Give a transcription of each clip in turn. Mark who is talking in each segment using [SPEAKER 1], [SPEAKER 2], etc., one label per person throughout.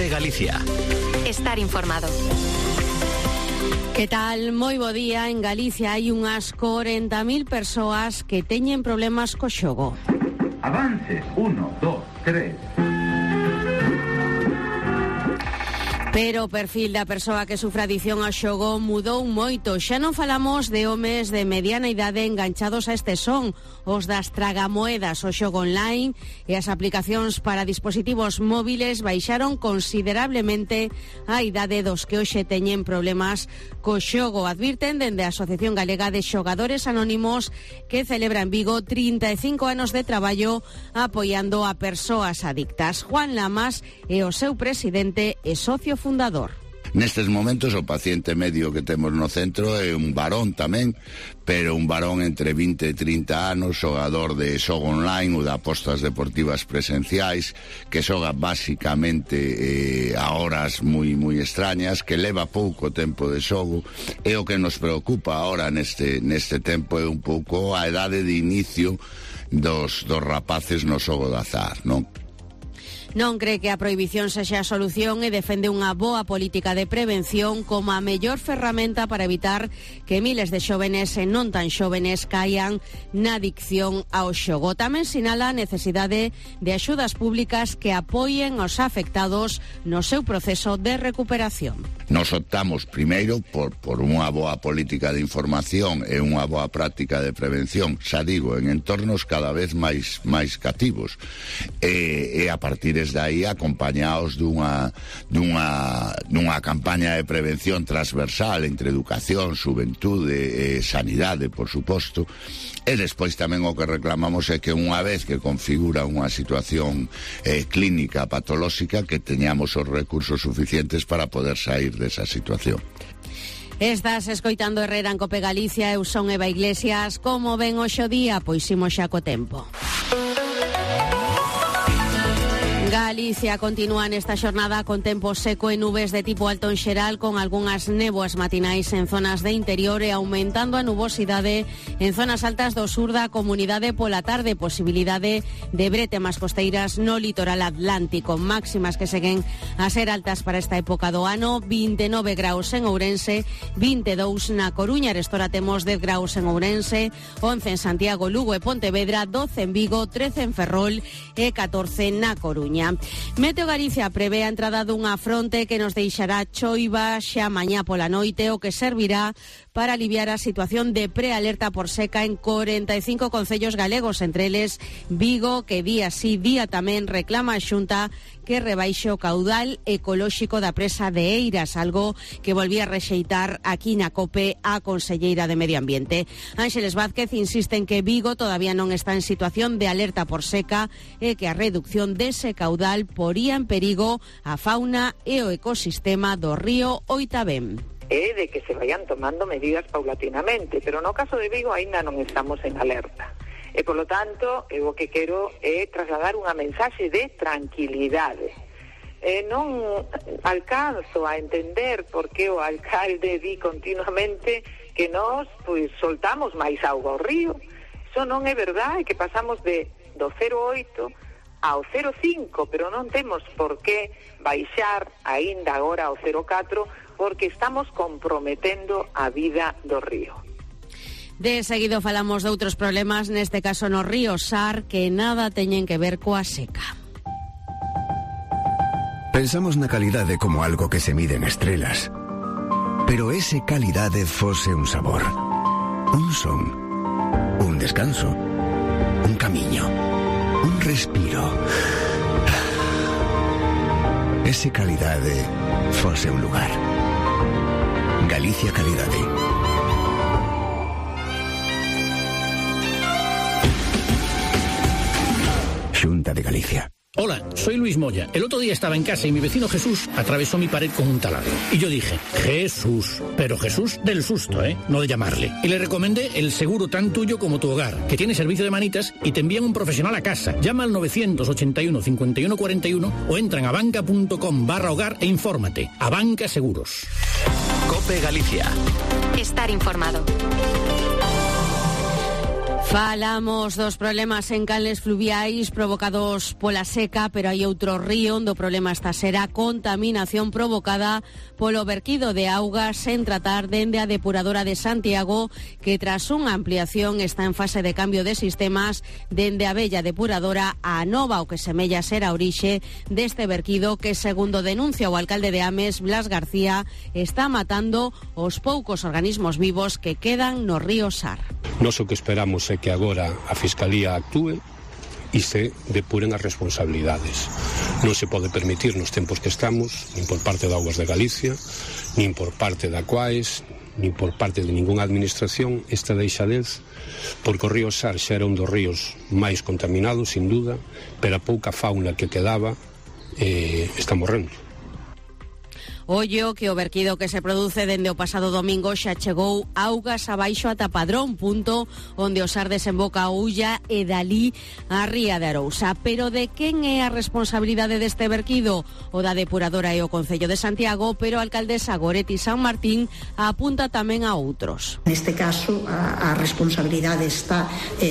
[SPEAKER 1] COPE Galicia.
[SPEAKER 2] Estar informado.
[SPEAKER 3] Que tal? Moi bo día. En Galicia hai unhas 40.000 persoas que teñen problemas co xogo.
[SPEAKER 4] Avances, 1, 2, 3...
[SPEAKER 3] Pero o perfil da persoa que sufre adicción ao xogo mudou moito. Xa non falamos de homes de mediana idade enganchados a este son, os das tragamoedas, o xogo online e as aplicacións para dispositivos móviles baixaron considerablemente a idade dos que hoxe teñen problemas co xogo. Advirten dende a Asociación Galega de Xogadores Anónimos, que celebra en Vigo 35 anos de traballo apoiando a persoas adictas. Juan Lamas é o seu presidente e socio fundador.
[SPEAKER 5] Nestes momentos o paciente medio que temos no centro é un varón tamén, pero un varón entre 20 e 30 anos, xogador de xogo online ou de apostas deportivas presenciais, que xoga basicamente a horas moi extrañas, que leva pouco tempo de xogo, e o que nos preocupa ahora neste tempo é un pouco a idade de inicio dos rapaces no xogo de azar, non?
[SPEAKER 3] Non cree que a prohibición sexa a solución e defende unha boa política de prevención como a mellor ferramenta para evitar que miles de xóvenes e non tan xóvenes caian na adicción ao xogo. Tamén sinala a necesidade de axudas públicas que apoien aos afectados no seu proceso de recuperación.
[SPEAKER 5] Nos optamos primeiro por unha boa política de información e unha boa práctica de prevención, xa digo, en entornos cada vez máis cativos, e a partir desde aí acompañados dunha campaña de prevención transversal entre educación, xuventude e sanidade, por suposto. E despois tamén o que reclamamos é que unha vez que configura unha situación clínica patolóxica, que teñamos os recursos suficientes para poder sair desa situación.
[SPEAKER 3] Estás escoitando Herrera en COPE Galicia. Eu son Eva Iglesias. Como ven hoxe o día? Pois imos xa co tempo. Galicia continúa nesta xornada con tempo seco e nubes de tipo alto en xeral, con algunhas néboas matinais en zonas de interior e aumentando a nubosidade en zonas altas do sur da comunidade pola tarde, posibilidade de brétemas costeiras no litoral atlántico, máximas que seguen a ser altas para esta época do ano. 29 graus en Ourense, 22 na Coruña, restora temos 10 graus en Ourense, 11 en Santiago, Lugo e Pontevedra, 12 en Vigo, 13 en Ferrol e 14 na Coruña. Meteo Galicia prevé a entrada dunha fronte que nos deixará choiva xa mañá pola noite, o que servirá para aliviar a situación de prealerta por seca en 45 concellos galegos, entre eles Vigo, que día sí, día tamén reclama a Xunta que rebaixe o caudal ecolóxico da presa de Eiras, algo que volvía a rexeitar aquí na COPE a conselleira de Medio Ambiente. Ángeles Vázquez insiste en que Vigo todavía non está en situación de alerta por seca e que a reducción dese caudal poría en perigo a fauna e o ecosistema do río Oitabén.
[SPEAKER 6] É de que se vayan tomando medidas paulatinamente, pero no caso de Vigo aínda non estamos en alerta. E, polo tanto, eu o que quero é trasladar unha mensaxe de tranquilidade. Non alcanzo a entender por que o alcalde di continuamente que nós soltamos máis auga ao río. Iso non é verdade, que pasamos do 0,8 ao 0,5, pero non temos por que baixar aínda agora ao 0,4, porque estamos comprometendo a vida do río.
[SPEAKER 3] De seguido falamos de outros problemas, neste caso no río Sar, que nada teñen que ver coa seca.
[SPEAKER 7] Pensamos na calidade como algo que se mide en estrelas. Pero ese calidade fose un sabor, un son, un descanso, un camiño, un respiro. Ese calidade fose un lugar. Galicia Calidade. Xunta de Galicia.
[SPEAKER 8] Hola, soy Luis Moya. El otro día estaba en casa y mi vecino Jesús atravesó mi pared con un taladro. Y yo dije, Jesús, pero Jesús del susto, no de llamarle. Y le recomendé el seguro tan tuyo como tu hogar, que tiene servicio de manitas y te envían un profesional a casa. Llama al 981 51 41 o entra en abanca.com/hogar e infórmate. Abanca Seguros.
[SPEAKER 1] COPE Galicia.
[SPEAKER 2] Estar informado.
[SPEAKER 3] Falamos dos problemas en canles fluviais provocados pola seca, pero hai outro río onde o problema está a ser a contaminación provocada polo verquido de augas sen tratar dende a depuradora de Santiago, que tras unha ampliación está en fase de cambio de sistemas dende a vella depuradora a nova, o que semella ser a orixe deste verquido que, segundo denuncia o alcalde de Ames, Blas García, está matando os poucos organismos vivos que quedan no río Sar.
[SPEAKER 1] Nos o que esperamos é que agora a Fiscalía actúe e se depuren as responsabilidades. Non se pode permitir nos tempos que estamos, nin por parte de Augas de Galicia, nin por parte da Aquaes, nin por parte de ningunha administración, esta deixadez, porque o río Sar xa era un dos ríos máis contaminados, sin duda, pero a pouca fauna que quedaba está morrendo.
[SPEAKER 3] Ollo que o verquido que se produce dende o pasado domingo xa chegou augas abaixo ata Padrón, punto onde o Sar desemboca a Ulla e dali a Ría de Arousa. Pero de quen é a responsabilidade deste verquido? O da depuradora e o Concello de Santiago, pero a alcaldesa Goretti San Martín apunta tamén a outros.
[SPEAKER 9] Neste caso, a responsabilidade está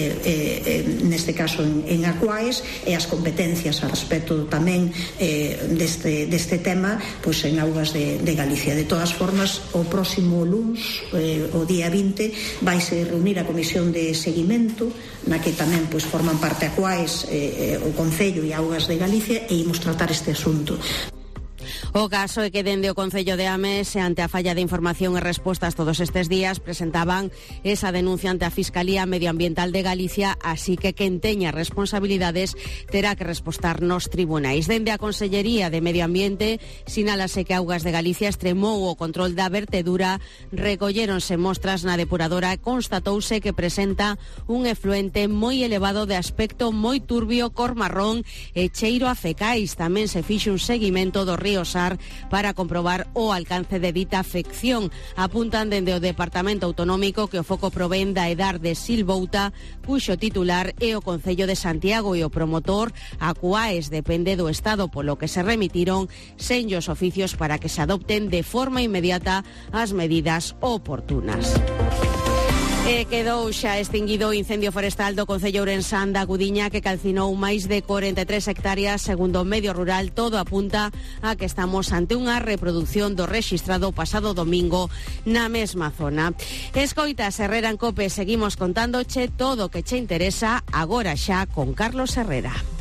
[SPEAKER 9] neste caso en Aquaes, e as competencias a respecto tamén deste tema, pois en augas de Galicia. De todas formas, o próximo luns, o día 20, vaise reunir a Comisión de Seguimento, na que tamén pois forman parte Aquaes, o Concello e Augas de Galicia, e imos tratar este asunto.
[SPEAKER 3] O caso é que dende o Concello de Ames, ante a falla de información e respostas todos estes días, presentaban esa denuncia ante a Fiscalía Medioambiental de Galicia, así que quen teña responsabilidades terá que respostar nos tribunais. Dende a Consellería de Medio Ambiente sinálase que Augas de Galicia extremou o control da vertedura, recolléronse mostras na depuradora e constatouse que presenta un efluente moi elevado de aspecto moi turbio, cor marrón e cheiro a fecais. Tamén se fixo un seguimento do río Sar para comprobar o alcance de dita afección. Apuntan dende o Departamento Autonómico que o foco provén da Edar de Silvouta, cuxo titular é o Concello de Santiago, e o promotor, Aquaes, depende do Estado, polo que se remitiron senllos oficios para que se adopten de forma inmediata as medidas oportunas. Quedou xa extinguido o incendio forestal do Concello ourensán da Gudiña, que calcinou máis de 43 hectáreas, segundo o Medio Rural. Todo apunta a que estamos ante unha reproducción do rexistrado pasado domingo na mesma zona. Escoitas Herrera en COPE, seguimos contándoche todo o que che interesa agora xa con Carlos Herrera.